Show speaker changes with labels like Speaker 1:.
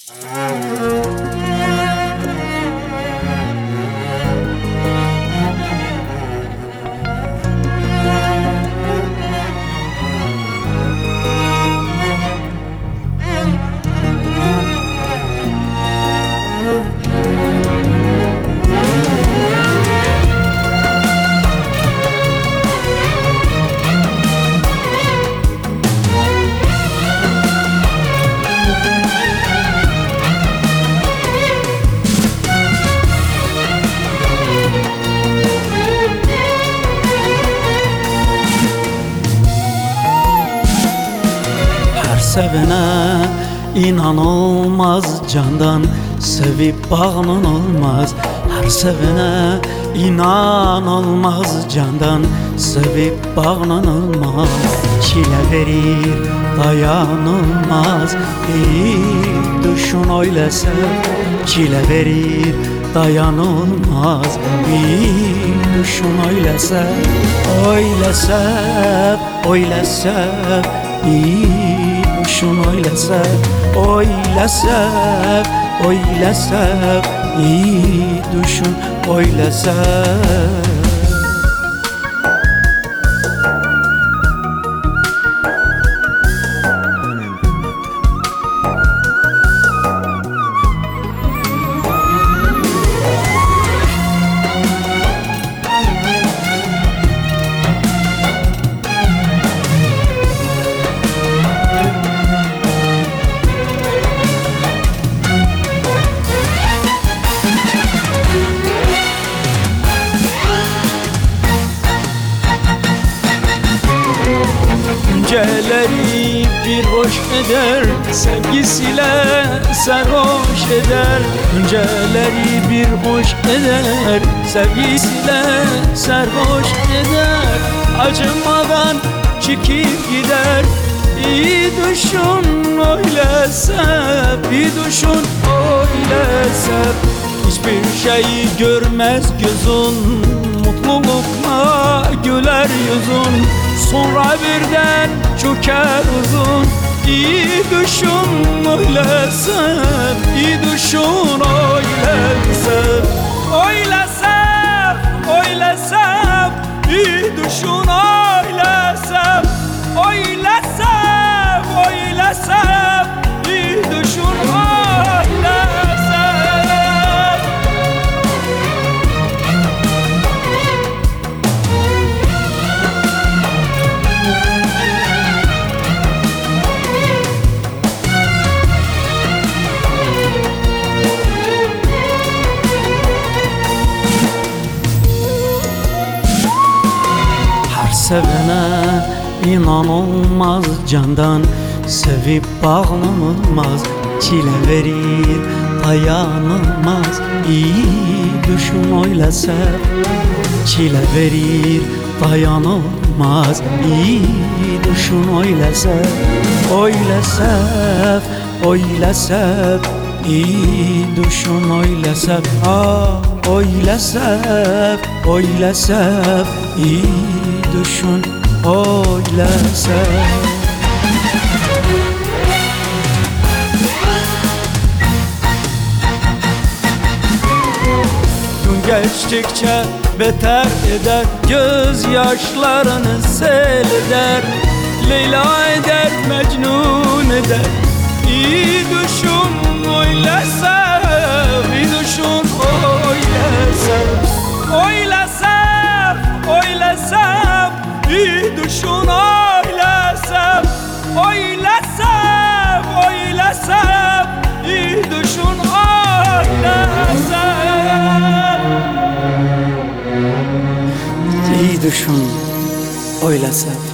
Speaker 1: Sevene inanılmaz, candan sevip bağlanılmaz. Her sevene inanılmaz, candan sevip bağlanılmaz. Çile verir dayanılmaz, bir düşün öyle sev. Çile verir dayanılmaz, bir düşün öyle sev. Öyle sev, öyle sev, bir düşün öyle sev. Öyle sev, öyle sev, iyi düşün öyle sev.
Speaker 2: Geceleri bir hoş eder, sevgisiyle sarhoş eder. Geceleri bir hoş eder, sevgisiyle sarhoş eder. Acımadan çekip gider, iyi düşün öyle sev. İyi düşün öyle sev. Hiçbir şeyi görmez gözün, mutlulukla güler yüzün. Sonra birden çöker uzun. İyi düşün öyle sev, iyi düşün öyle sev. Öyle sev, öyle sev, iyi düşün öyle sev. Öyle sev, öyle sev, iyi düşün öyle sev.
Speaker 1: Sevene inanılmaz, candan sevip bağlanılmaz. Çile verir dayanılmaz, iyi düşün öyle sev. Çile verir dayanılmaz, iyi düşün öyle sev. Öyle sev, öyle sev, iyi düşün öyle sev. Öyle sev, öyle sev, iyi düşün öyle sev.
Speaker 2: Gün geçtikçe beter eder, gözyaşlarını sel eder. Leyla eder, Mecnun eder. İyi düşün öyle sev, iyi düşün öyle sev. Öyle sev, öyle sev, iyi düşün öyle sev. Öyle sev, öyle sev, iyi düşün öyle sev.
Speaker 1: İyi düşün öyle sev.